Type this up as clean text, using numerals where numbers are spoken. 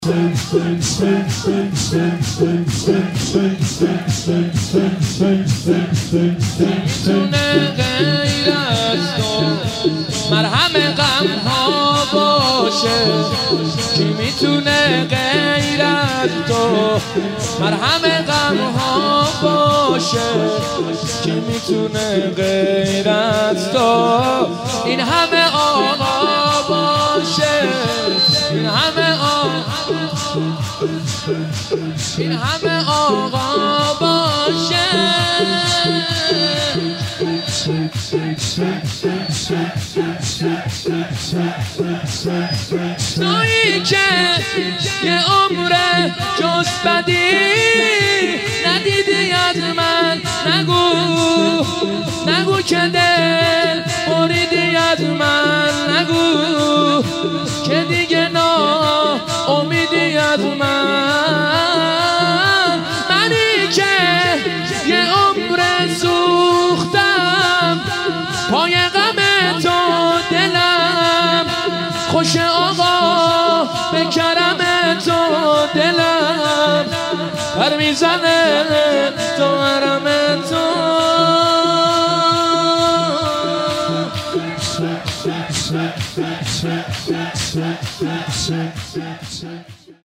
میتونه غیر از تو مرهم غم ها باشه؟ کی میتونه غیر از تو مرهم غم ها باشه؟ کی میتونه غیر از تو این همه آقا باشه؟ این همه آقا باشه؟ تویی که یه عمره جز بدی ندیدی از من، نگو که دل بریدی از من، نگو که دیگه امیدی از من. منی که یه عمر سوختم پای غم تو، دلم خوش آقا به کرم تو، دلم پر میزنه تو حرم تو.